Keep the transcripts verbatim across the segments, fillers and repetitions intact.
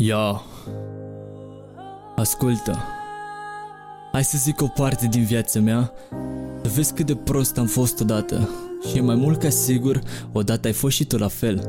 Ia, ascultă. Hai să zic o parte din viața mea, să vezi cât de prost am fost odată. Și e mai mult ca sigur, odată ai fost și tu la fel.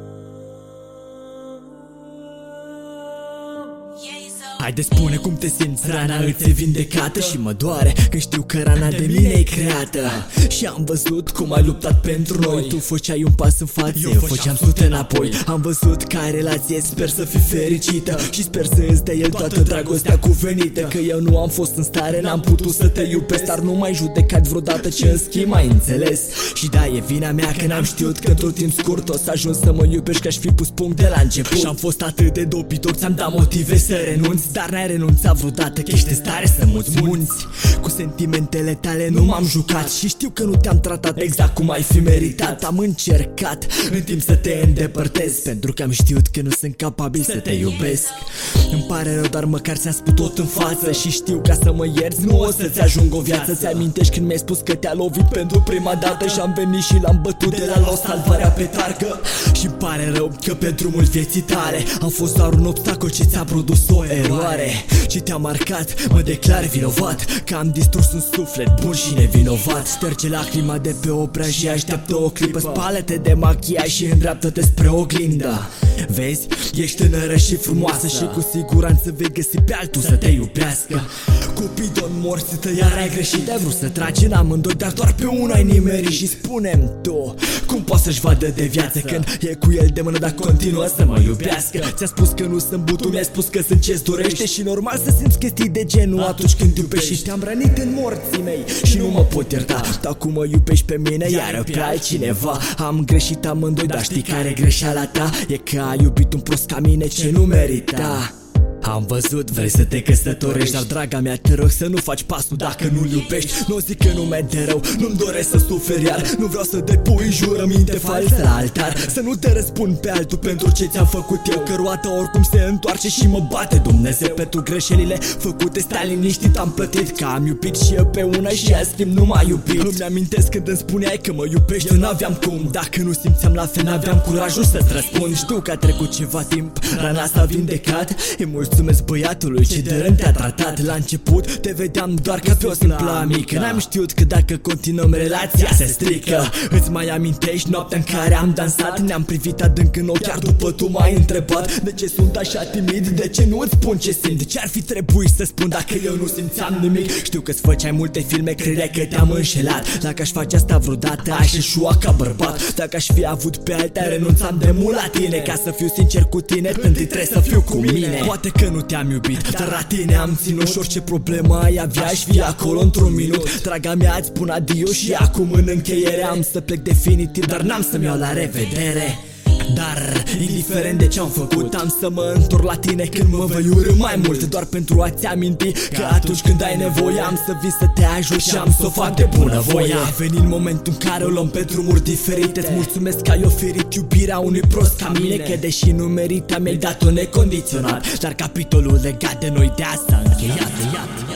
Haide spune cum te simți, rana îți e vindecată și mă doare când știu că rana de mine e creată. Și am văzut cum ai luptat pentru noi, tu făceai un pas în față, eu făceam sute înapoi. Am văzut că ai relație, sper să fii fericită și sper să îți dea el toată dragostea cuvenită. Că eu nu am fost în stare, n-am putut să te iubesc, dar nu m-ai judecat vreodată, ce în schimb ai înțeles. Și da, e vina mea că n-am știut că într-un timp scurt o să ajung să mă iubești, că aș fi pus punct de la început. Și am fost atât de dobitor, ți-am dat motive să renunți, dar n-ai renunțat vreodată, că ești în stare să muți munți. Cu sentimentele tale nu m-am jucat și știu că nu te-am tratat exact cum ai fi meritat. Am încercat în timp să te îndepărtez, pentru că am știut că nu sunt capabil să te iubesc. Îmi pare rău, dar măcar ți-am spus tot în față și știu ca să mă ierți nu o să-ți ajung o viață. Ți-amintești când mi-ai spus că te-a lovit pentru prima dată și am venit și l-am bătut de la los salvarea pe targă. Și-mi pare rău că pe drumul vieții tale am fost doar un obstacol ce ți-a produs o eroare și te-a marcat. Mă declar vinovat că am distrus un suflet bun și nevinovat. Șterge lacrima de pe obraj și așteaptă o clipă, spală-te de machiaj și îndreaptă-te spre oglindă. Vezi, ești tânără și frumoasă și cu siguranță vei găsi pe altul să te iubească. Cupidon morți, iar ai greșit, ai vrut să tragi în amândoi, dar doar pe una ai nimerit. Și spune-mi tu, cum poți să-și vadă de viață când e cu el de mână, dar continuă să mă iubească? Ți-a spus că nu sunt butul, mi-ai spus că sunt ce-ți dorește și normal să simți chestii de genul atunci când iubești. Și te-am rănit în morții mei și nu mă pot ierta, dar cum mă iubești pe mine iar pe altcineva. Am greșit amândoi, dar știi care e greșeala ta? E că ai iubit un prost ca mine ce nu merita. Am văzut, vrei să te căsătorești, dar draga mea te rog să nu faci pasul dacă nu-l iubești. Nu zic că nu mi-e de rău, nu-mi doresc să suferi iar, nu vreau să depui jurăminte false la altar. Să nu te răspund pe altul pentru ce ți-am făcut eu, că roata oricum se întoarce și mă bate Dumnezeu. Pentru greșelile făcute stai liniștit, am plătit, că am iubit și eu pe una și în schimb nu m-a iubit. Îmi amintesc când îmi spuneai că mă iubești, eu n-aveam cum, dacă nu simțeam la fel n-aveam curajul să-ți răspund. Știu că a trecut ceva timp, rana s-a vindecat, e mult. Mulțumesc băiatului ce de rând te-a tratat. La început te vedeam doar ca pe o simplă amică, n-am știut că dacă continuăm relația se strică. Îți mai amintești noaptea în care am dansat? Ne-am privit adânc în ochi, chiar după tu m-ai întrebat de ce sunt așa timid, de ce nu îți spun ce simt. Ce-ar fi trebuit să spun dacă eu nu simțeam nimic? Știu că-ți făceai multe filme, credeai că te-am înșelat. Dacă aș face asta vreodată aș eșua ca bărbat. Dacă aș fi avut pe alta renunțam de mult la tine. Ca să fiu sincer cu tine, întâi trebuie să fiu cu mine. Poate că nu te-am iubit, dar la tine am ținut și orice problemă ai avea aș fi acolo într-un minut. Draga mea, îți spun adio și acum în încheiere am să plec definitiv, dar n-am să-mi iau la revedere. Dar, indiferent de ce-am făcut, am să mă întorc la tine când mă vei urâ mai mult, doar pentru a-ți aminti că atunci când ai nevoie am să vin să te ajut și am să o fac de bunăvoie. A venit momentul în care o luăm pe drumuri diferite. Îți mulțumesc că ai oferit iubirea unui prost ca mine, că deși nu merita mi-ai dat-o necondiționat, dar capitolul legat de noi de asta încheiat.